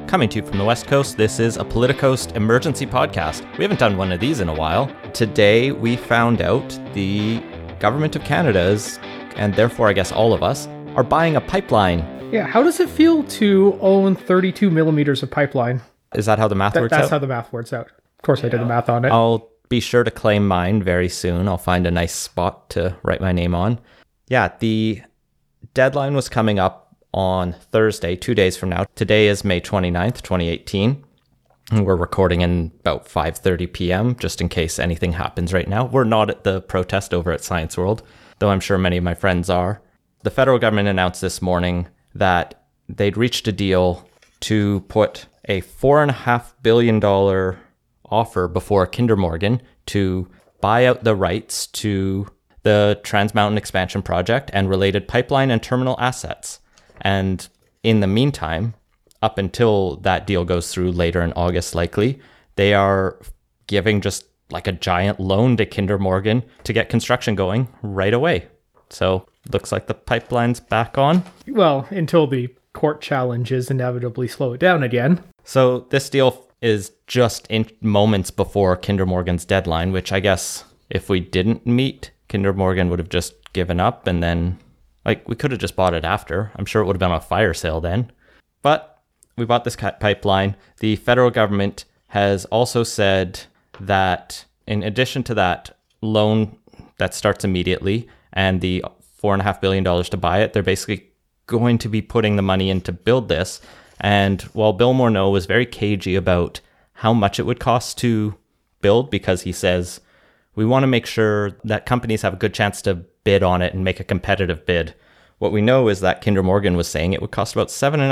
Coming to you from the West Coast, this is a Politicoast emergency podcast. We haven't done one of these in a while. Today, we found out the Government of Canada is, and therefore I guess all of us, are buying a pipeline. Yeah, how does it feel to own 32 millimeters of pipeline? Is that how the math works out? That's how the math works out. Of course, I did the math on it. I'll be sure to claim mine very soon. I'll find a nice spot to write my name on. Yeah, the deadline was coming up on Thursday, 2 days from now. Today is May 29th, 2018. And we're recording in about 5:30 p.m., just in case anything happens right now. We're not at the protest over at Science World, though I'm sure many of my friends are. The federal government announced this morning that they'd reached a deal to put a $4.5 billion offer before Kinder Morgan to buy out the rights to the Trans Mountain Expansion Project and related pipeline and terminal assets. And in the meantime, up until that deal goes through later in August likely, they are giving just like a giant loan to Kinder Morgan to get construction going right away. So looks like the pipeline's back on. Well, until the court challenges inevitably slow it down again. So this deal is just in moments before Kinder Morgan's deadline, which I guess if we didn't meet, Kinder Morgan would have just given up and then we could have just bought it after. I'm sure it would have been a fire sale then. But we bought this pipeline. The federal government has also said that in addition to that loan that starts immediately and the $4.5 billion to buy it, they're basically going to be putting the money in to build this. And while Bill Morneau was very cagey about how much it would cost to build, because he says, we want to make sure that companies have a good chance to bid on it and make a competitive bid. What we know is that Kinder Morgan was saying it would cost about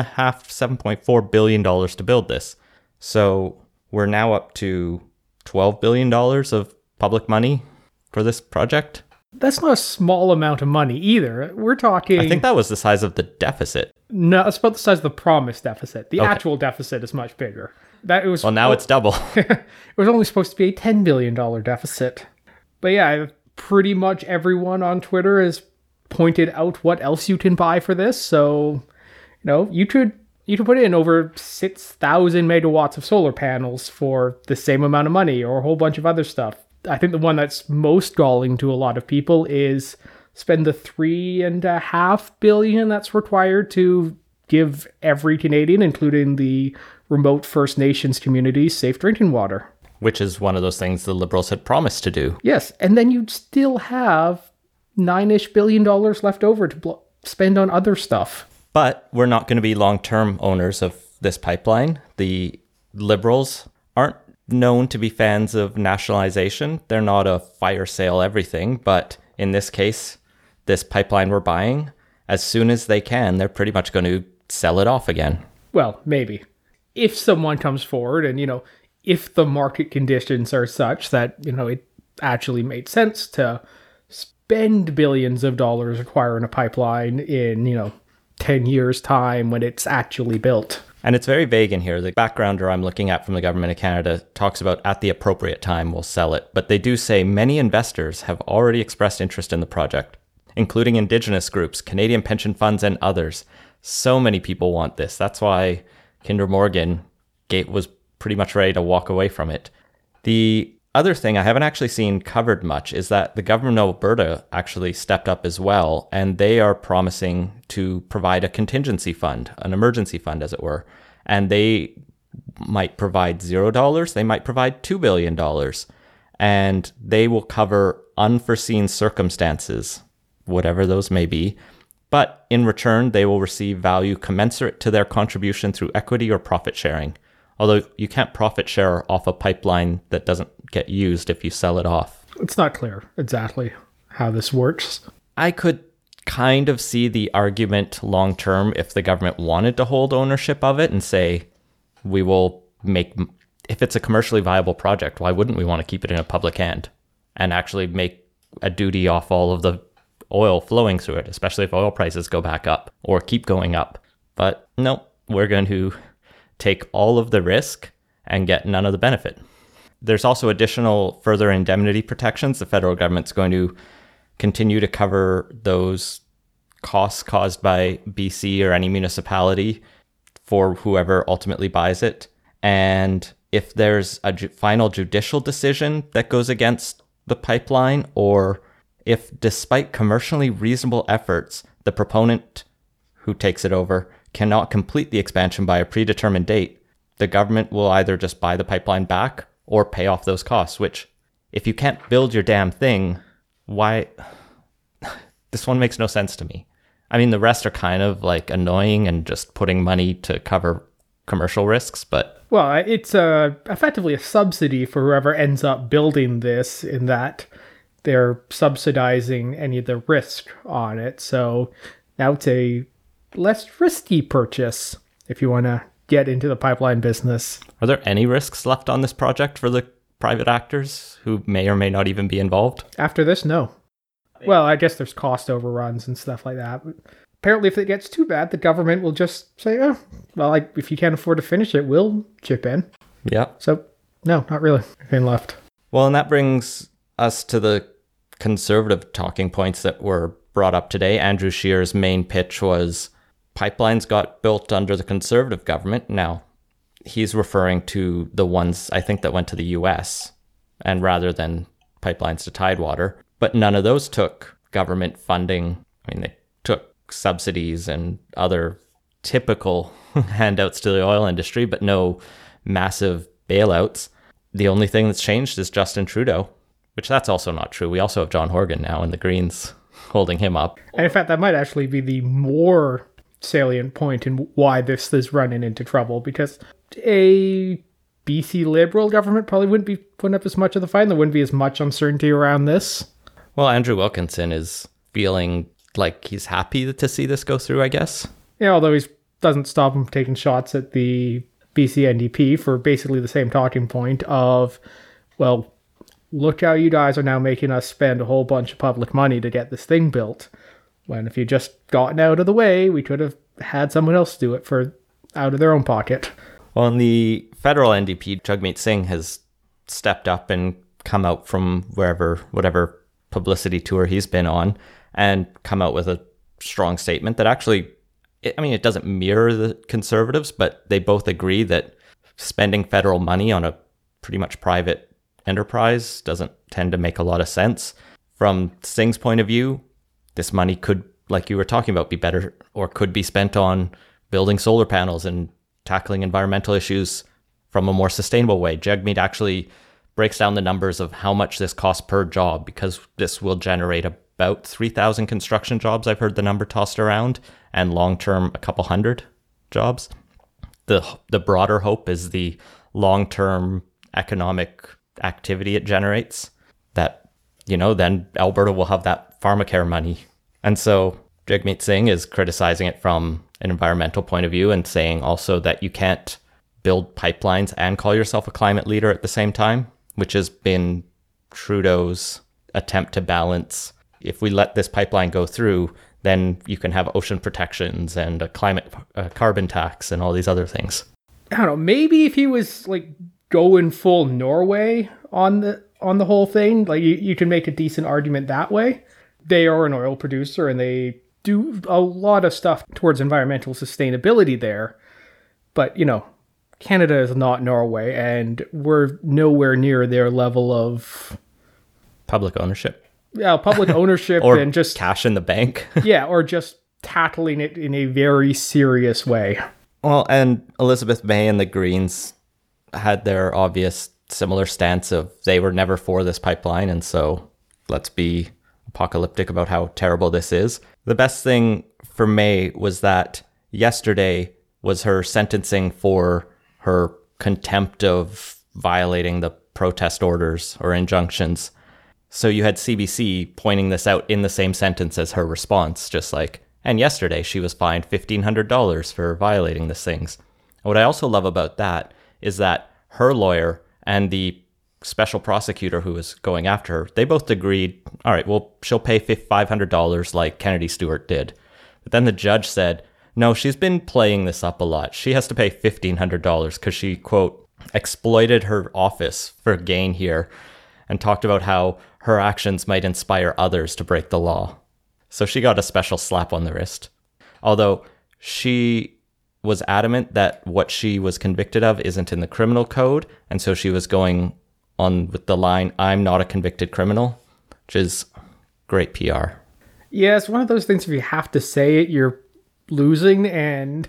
$7.4 billion to build this. So we're now up to $12 billion of public money for this project. That's not a small amount of money either. We're talking... I think that was the size of the deficit. No, it's about the size of the promised deficit. The actual deficit is much bigger. Well, now it's double. It was only supposed to be a $10 billion deficit. But yeah, pretty much everyone on Twitter has pointed out what else you can buy for this. So, you could put in over 6,000 megawatts of solar panels for the same amount of money, or a whole bunch of other stuff. I think the one that's most galling to a lot of people is spend the $3.5 billion that's required to give every Canadian, including the remote First Nations communities, safe drinking water. Which is one of those things the Liberals had promised to do. Yes, and then you'd still have $9-ish billion left over to spend on other stuff. But we're not going to be long-term owners of this pipeline. The Liberals aren't known to be fans of nationalization. They're not a fire sale everything, but in this case, this pipeline we're buying, as soon as they can, they're pretty much going to sell it off again. Well, maybe. If someone comes forward and, if the market conditions are such that, it actually made sense to spend billions of dollars acquiring a pipeline in, 10 years' time when it's actually built. And it's very vague in here. The backgrounder I'm looking at from the Government of Canada talks about at the appropriate time we'll sell it. But they do say many investors have already expressed interest in the project, including Indigenous groups, Canadian pension funds, and others. So many people want this. That's why Kinder Morgan was pretty much ready to walk away from it. The other thing I haven't actually seen covered much is that the government of Alberta actually stepped up as well, and they are promising to provide a contingency fund, an emergency fund as it were, and they might provide $0, they might provide $2 billion, and they will cover unforeseen circumstances, whatever those may be, but in return they will receive value commensurate to their contribution through equity or profit sharing. Although you can't profit share off a pipeline that doesn't get used if you sell it off. It's not clear exactly how this works. I could kind of see the argument long term if the government wanted to hold ownership of it and say, we will make, if it's a commercially viable project, why wouldn't we want to keep it in a public hand and actually make a duty off all of the oil flowing through it, especially if oil prices go back up or keep going up. But no, we're going to take all of the risk and get none of the benefit. There's also additional further indemnity protections. The federal government's going to continue to cover those costs caused by BC or any municipality for whoever ultimately buys it. And if there's a final judicial decision that goes against the pipeline, or if despite commercially reasonable efforts, the proponent who takes it over cannot complete the expansion by a predetermined date, the government will either just buy the pipeline back or pay off those costs, which if you can't build your damn thing, why? This one makes no sense to me. I mean, the rest are kind of like annoying and just putting money to cover commercial risks, but... Well, it's effectively a subsidy for whoever ends up building this, in that they're subsidizing any of the risk on it. So now it's a less risky purchase if you want to get into the pipeline business. Are there any risks left on this project for the private actors who may or may not even be involved? After this, no. Well, I guess there's cost overruns and stuff like that. But apparently, if it gets too bad, the government will just say, oh, well, if you can't afford to finish it, we'll chip in. Yeah. So, no, not really. Anything left. Well, and that brings us to the conservative talking points that were brought up today. Andrew Scheer's main pitch was pipelines got built under the conservative government. Now, he's referring to the ones, I think, that went to the US, and rather than pipelines to Tidewater. But none of those took government funding. I mean, they took subsidies and other typical handouts to the oil industry, but no massive bailouts. The only thing that's changed is Justin Trudeau, which that's also not true. We also have John Horgan now and the Greens holding him up. And in fact, that might actually be the more salient point in why this is running into trouble, because a BC Liberal government probably wouldn't be putting up as much of the fight, and there wouldn't be as much uncertainty around this. Well, Andrew Wilkinson is feeling like he's happy to see this go through, I guess. Yeah, although he doesn't stop him taking shots at the BC NDP for basically the same talking point of, well, look how you guys are now making us spend a whole bunch of public money to get this thing built. When if you just gotten out of the way, we could have had someone else do it for out of their own pocket. Well, and the federal NDP, Jagmeet Singh, has stepped up and come out from whatever publicity tour he's been on, and come out with a strong statement that actually, it doesn't mirror the Conservatives, but they both agree that spending federal money on a pretty much private enterprise doesn't tend to make a lot of sense. From Singh's point of view, this money could, like you were talking about, be better or could be spent on building solar panels and tackling environmental issues from a more sustainable way. Jagmeet actually breaks down the numbers of how much this costs per job, because this will generate about 3,000 construction jobs. I've heard the number tossed around, and long-term, a couple hundred jobs. The broader hope is the long-term economic activity it generates, that, then Alberta will have that pharmacare money. And so Jagmeet Singh is criticizing it from an environmental point of view, and saying also that you can't build pipelines and call yourself a climate leader at the same time, which has been Trudeau's attempt to balance. If we let this pipeline go through, then you can have ocean protections and a carbon tax and all these other things. I don't know, maybe if he was like going full Norway on the whole thing, like you can make a decent argument that way. They are an oil producer and they do a lot of stuff towards environmental sustainability there. But, Canada is not Norway, and we're nowhere near their level of public ownership. Yeah, public ownership or and just cash in the bank. Yeah, or just tackling it in a very serious way. Well, and Elizabeth May and the Greens had their obvious similar stance of they were never for this pipeline, and so let's be apocalyptic about how terrible this is. The best thing for May was that yesterday was her sentencing for her contempt of violating the protest orders or injunctions. So you had CBC pointing this out in the same sentence as her response, just like, and yesterday she was fined $1,500 for violating these things. And what I also love about that is that her lawyer and the special prosecutor who was going after her, they both agreed, all right, well, she'll pay $500 like Kennedy Stewart did. But then the judge said, no, she's been playing this up a lot. She has to pay $1,500 because she, quote, exploited her office for gain here and talked about how her actions might inspire others to break the law. So she got a special slap on the wrist. Although she was adamant that what she was convicted of isn't in the criminal code. And so she was going on with the line, "I'm not a convicted criminal," which is great PR. Yeah, it's one of those things, if you have to say it, you're losing, and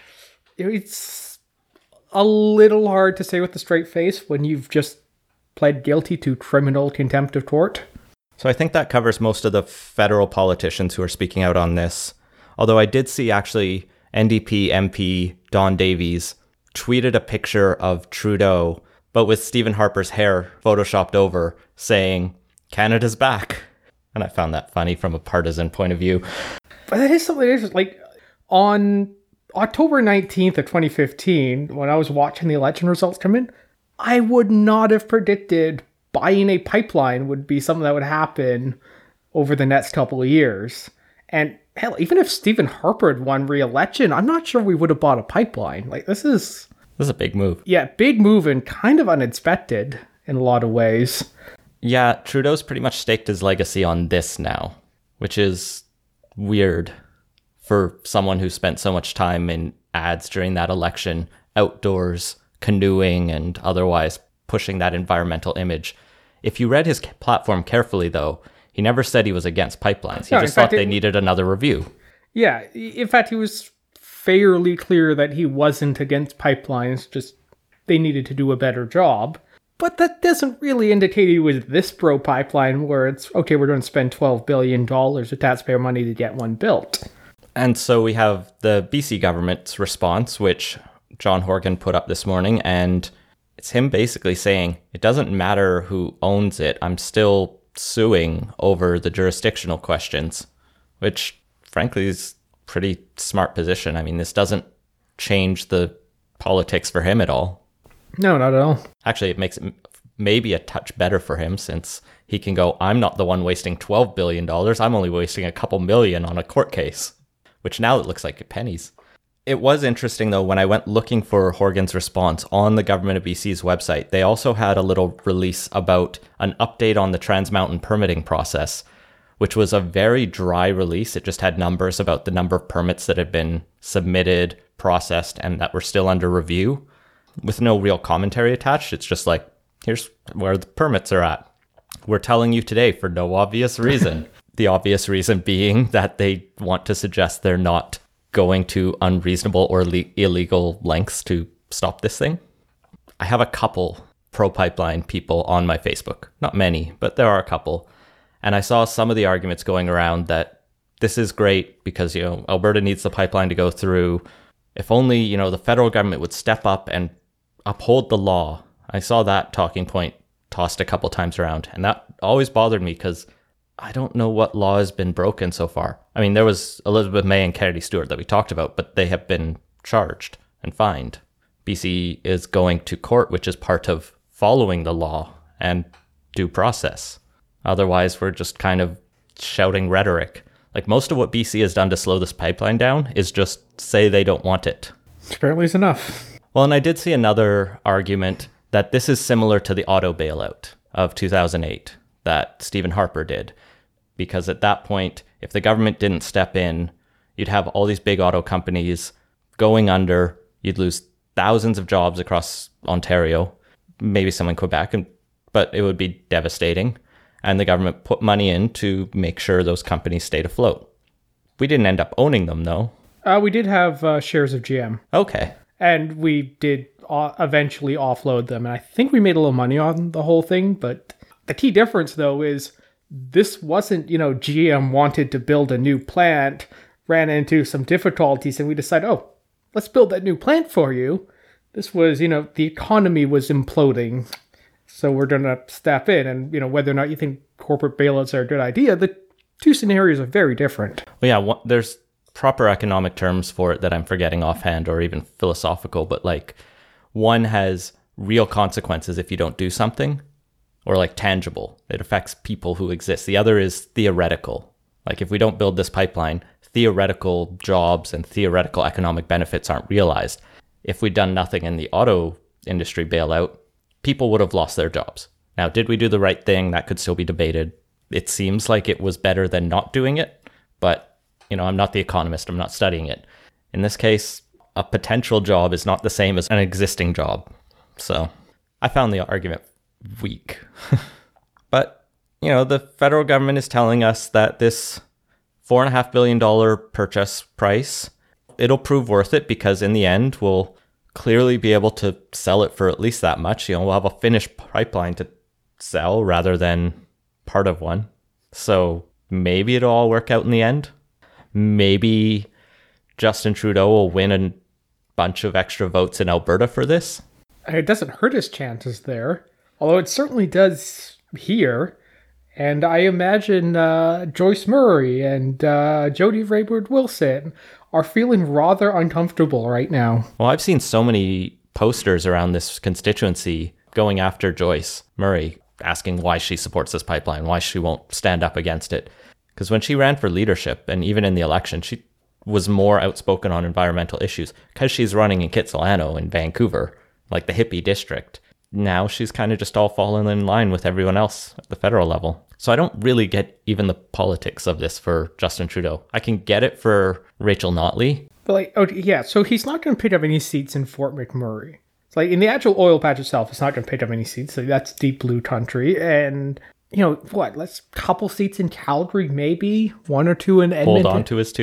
it's a little hard to say with a straight face when you've just pled guilty to criminal contempt of court. So I think that covers most of the federal politicians who are speaking out on this. Although I did see actually NDP MP Don Davies tweeted a picture of Trudeau, but with Stephen Harper's hair photoshopped over, saying, "Canada's back." And I found that funny from a partisan point of view. But that is something interesting. Like, on October 19th of 2015, when I was watching the election results come in, I would not have predicted buying a pipeline would be something that would happen over the next couple of years. And hell, even if Stephen Harper had won re-election, I'm not sure we would have bought a pipeline. Like, this is a big move. Yeah, big move and kind of unexpected in a lot of ways. Yeah, Trudeau's pretty much staked his legacy on this now, which is weird for someone who spent so much time in ads during that election, outdoors, canoeing, and otherwise pushing that environmental image. If you read his platform carefully, though, he never said he was against pipelines. He just thought they needed another review. Yeah, in fact, he was fairly clear that he wasn't against pipelines, just they needed to do a better job. But that doesn't really indicate he was this pro-pipeline where it's, okay, we're going to spend $12 billion of taxpayer money to get one built. And so we have the BC government's response, which John Horgan put up this morning, and it's him basically saying, it doesn't matter who owns it, I'm still suing over the jurisdictional questions, which frankly is a pretty smart position. I mean, this doesn't change the politics for him at all. No, not at all. Actually, it makes it maybe a touch better for him, since he can go, I'm not the one wasting $12 billion. I'm only wasting a couple million on a court case, which now it looks like pennies. It was interesting, though, when I went looking for Horgan's response on the Government of BC's website, they also had a little release about an update on the Trans Mountain permitting process, which was a very dry release. It just had numbers about the number of permits that had been submitted, processed, and that were still under review, with no real commentary attached. It's just like, here's where the permits are at. We're telling you today for no obvious reason. The obvious reason being that they want to suggest they're not going to unreasonable or illegal lengths to stop this thing. I have a couple pro-pipeline people on my Facebook. Not many, but there are a couple. And I saw some of the arguments going around that this is great because, Alberta needs the pipeline to go through. If only, the federal government would step up and uphold the law. I saw that talking point tossed a couple times around, and that always bothered me because I don't know what law has been broken so far. I mean, there was Elizabeth May and Kennedy Stewart that we talked about, but they have been charged and fined. BC is going to court, which is part of following the law and due process. Otherwise, we're just kind of shouting rhetoric. Like, most of what BC has done to slow this pipeline down is just say they don't want it. Apparently it's enough. Well, and I did see another argument that this is similar to the auto bailout of 2008 that Stephen Harper did. Because at that point, if the government didn't step in, you'd have all these big auto companies going under. You'd lose thousands of jobs across Ontario, maybe some in Quebec, but it would be devastating. And the government put money in to make sure those companies stayed afloat. We didn't end up owning them, though. We did have shares of GM. Okay. And we did eventually offload them. And I think we made a little money on the whole thing. But the key difference, though, is this wasn't, GM wanted to build a new plant, ran into some difficulties, and we decided, let's build that new plant for you. This was, the economy was imploding. So we're going to step in. And, whether or not you think corporate bailouts are a good idea, the two scenarios are very different. Well, yeah, there's proper economic terms for it that I'm forgetting offhand, or even philosophical, but like one has real consequences if you don't do something, or like tangible. It affects people who exist. The other is theoretical. Like, if we don't build this pipeline, theoretical jobs and theoretical economic benefits aren't realized. If we'd done nothing in the auto industry bailout, people would have lost their jobs. Now, did we do the right thing? That could still be debated. It seems like it was better than not doing it, but I'm not the economist. I'm not studying it. In this case, a potential job is not the same as an existing job. So I found the argument weak. But, the federal government is telling us that this $4.5 billion purchase price, it'll prove worth it because in the end, we'll clearly be able to sell it for at least that much. We'll have a finished pipeline to sell rather than part of one. So maybe it'll all work out in the end. Maybe Justin Trudeau will win a bunch of extra votes in Alberta for this. It doesn't hurt his chances there, although it certainly does here. And I imagine Joyce Murray and Jody Raybird-Wilson are feeling rather uncomfortable right now. Well, I've seen so many posters around this constituency going after Joyce Murray, asking why she supports this pipeline, why she won't stand up against it. Because when she ran for leadership, and even in the election, she was more outspoken on environmental issues because she's running in Kitsilano in Vancouver, like the hippie district. Now she's kind of just all fallen in line with everyone else at the federal level. So I don't really get even the politics of this for Justin Trudeau. I can get it for Rachel Notley. But so he's not going to pick up any seats in Fort McMurray. It's like in the actual oil patch itself, it's not going to pick up any seats. So that's deep blue country. And, let's couple seats in Calgary, maybe 1 or 2 in Edmonton. Hold on to his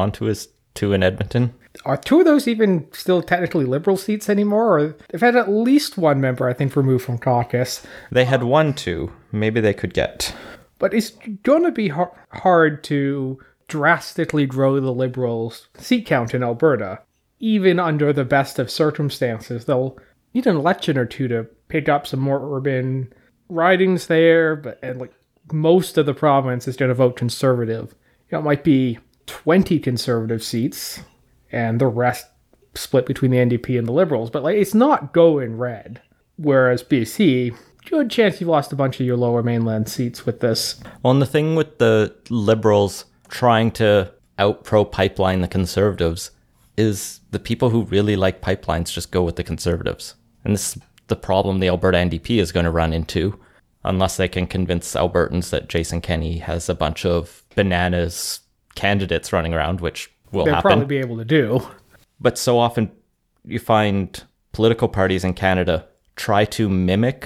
2 in Edmonton. Are 2 of those even still technically Liberal seats anymore? Or they've had at least 1 member, I think, removed from caucus. They had 1, 2. Maybe they could get. But it's going to be hard to drastically grow the Liberals' seat count in Alberta. Even under the best of circumstances, they'll need an election or 2 to pick up some more urban ridings there. And most of the province is going to vote Conservative. It might be 20 Conservative seats, and the rest split between the NDP and the Liberals. But it's not going red. Whereas BC, good chance you've lost a bunch of your lower mainland seats with this. Well, and the thing with the Liberals trying to out-pro-pipeline the Conservatives is the people who really like pipelines just go with the Conservatives. And this is the problem the Alberta NDP is going to run into, unless they can convince Albertans that Jason Kenney has a bunch of bananas candidates running around, which will happen. They'll probably be able to do. But so often you find political parties in Canada try to mimic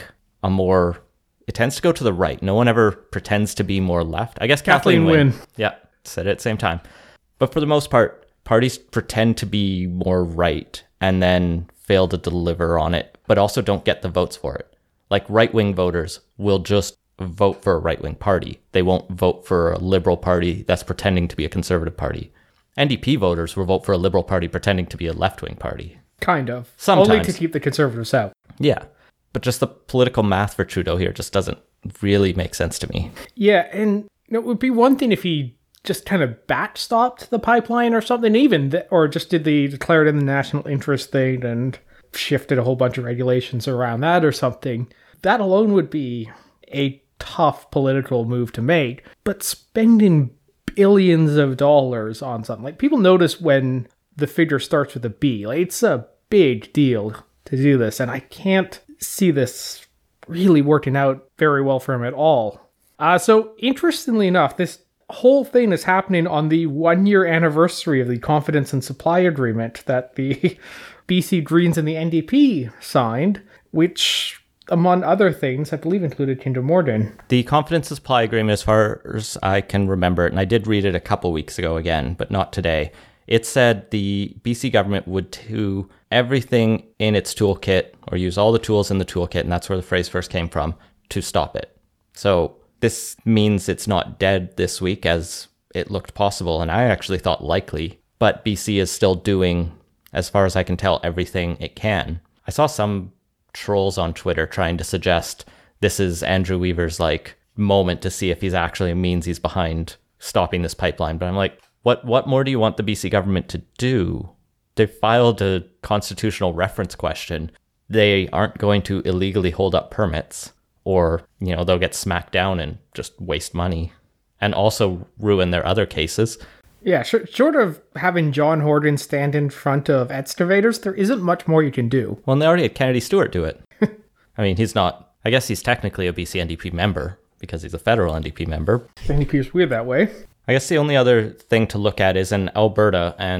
it tends to go to the right. No one ever pretends to be more left. I guess Kathleen Wynne. Yeah, said it at the same time. But for the most part, parties pretend to be more right and then fail to deliver on it, but also don't get the votes for it. Like right-wing voters will just vote for a right-wing party. They won't vote for a Liberal party that's pretending to be a Conservative party. NDP voters will vote for a Liberal party pretending to be a left-wing party. Kind of. Sometimes. Only to keep the Conservatives out. Yeah. But just the political math for Trudeau here just doesn't really make sense to me. Yeah, and it would be one thing if he just kind of backstopped the pipeline or something, or just did the declared in the national interest thing and shifted a whole bunch of regulations around that or something. That alone would be a tough political move to make. But spending billions of dollars on something, people notice when the figure starts with a B. It's a big deal to do this, and I can't see this really working out very well for him at all. So interestingly enough, this whole thing is happening on the 1-year anniversary of the Confidence and Supply Agreement that the BC Greens and the NDP signed, which, among other things, I believe included Kinder Morgan. The Confidence and Supply Agreement, as far as I can remember it, and I did read it a couple weeks ago again, but not today, it said the BC government would do everything in its toolkit, or use all the tools in the toolkit, and that's where the phrase first came from, to stop it. So this means it's not dead this week as it looked possible, and I actually thought likely, but BC is still doing, as far as I can tell, everything it can. I saw some trolls on Twitter trying to suggest this is Andrew Weaver's moment to see if he's actually means he's behind stopping this pipeline, but I'm like, what more do you want the BC government to do? They filed a constitutional reference question. They aren't going to illegally hold up permits, or, they'll get smacked down and just waste money and also ruin their other cases. Yeah, short of having John Horgan stand in front of excavators, there isn't much more you can do. Well, and they already had Kennedy Stewart do it. I mean, he's not, I guess he's technically a BC NDP member because he's a federal NDP member. NDP is weird that way. I guess the only other thing to look at is in Alberta, and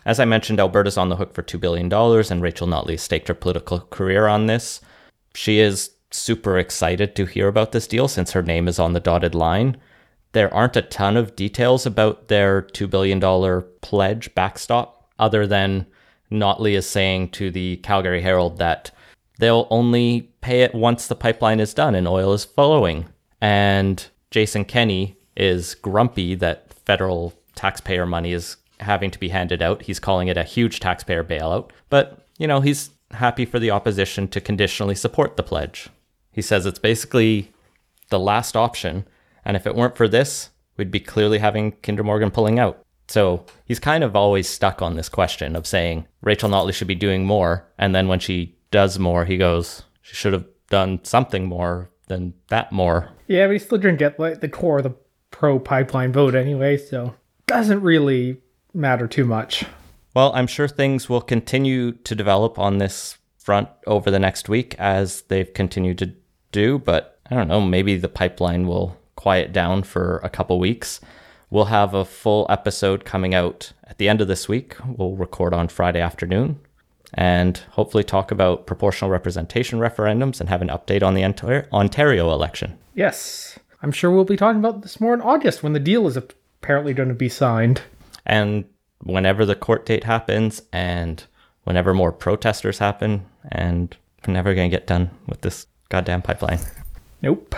As I mentioned, Alberta's on the hook for $2 billion, and Rachel Notley staked her political career on this. She is super excited to hear about this deal since her name is on the dotted line. There aren't a ton of details about their $2 billion pledge backstop, other than Notley is saying to the Calgary Herald that they'll only pay it once the pipeline is done and oil is flowing. And Jason Kenney is grumpy that federal taxpayer money is having to be handed out. He's calling it a huge taxpayer bailout. But, he's happy for the opposition to conditionally support the pledge. He says it's basically the last option. And if it weren't for this, we'd be clearly having Kinder Morgan pulling out. So he's kind of always stuck on this question of saying Rachel Notley should be doing more. And then when she does more, he goes, she should have done something more than that more. Yeah, but he still didn't get the core of the pro-pipeline vote anyway, so doesn't really matter too much. Well, I'm sure things will continue to develop on this front over the next week as they've continued to do, but I don't know, maybe the pipeline will quiet down for a couple weeks. We'll have a full episode coming out at the end of this week. We'll record on Friday afternoon and hopefully talk about proportional representation referendums and have an update on the Ontario election. Yes, I'm sure we'll be talking about this more in August when the deal is apparently going to be signed. And whenever the court date happens and whenever more protesters happen, and we're never going to get done with this goddamn pipeline. Nope.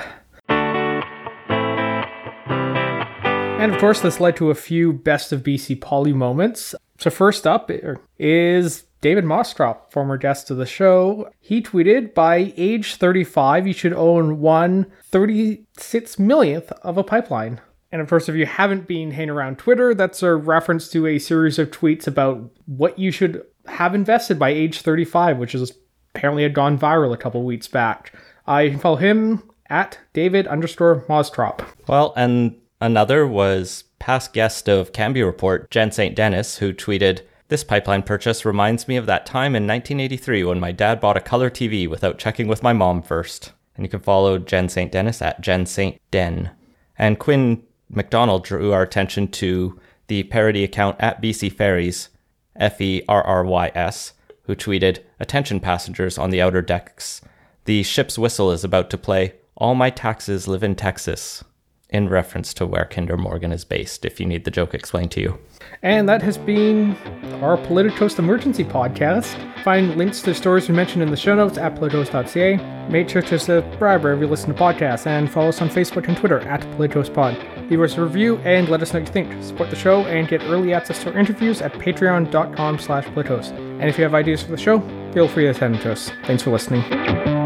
And of course, this led to a few Best of BC Poly moments. So first up is David Mostrop, former guest of the show. He tweeted, by age 35, you should own 1/36 millionth of a pipeline. And of course, if you haven't been hanging around Twitter, that's a reference to a series of tweets about what you should have invested by age 35, which is apparently had gone viral a couple weeks back. You can follow him at David_Mostrop. Well, and another was past guest of Cambie Report, Jen St. Dennis, who tweeted, this pipeline purchase reminds me of that time in 1983 when my dad bought a color TV without checking with my mom first. And you can follow Jen St. Dennis at Jen St. Den. And Quinn McDonald drew our attention to the parody account at BC Ferries, FERRYS, who tweeted, attention passengers on the outer decks. The ship's whistle is about to play All My Taxes Live in Texas, in reference to where Kinder Morgan is based, if you need the joke explained to you. And that has been our Politicos Emergency Podcast. Find links to stories we mentioned in the show notes at politicos.ca. Make sure to subscribe wherever you listen to podcasts, and follow us on Facebook and Twitter at PolitosPod. Leave us a review and let us know what you think. Support the show and get early access to our interviews at patreon.com/Politos. And if you have ideas for the show, feel free to send them to us. Thanks for listening.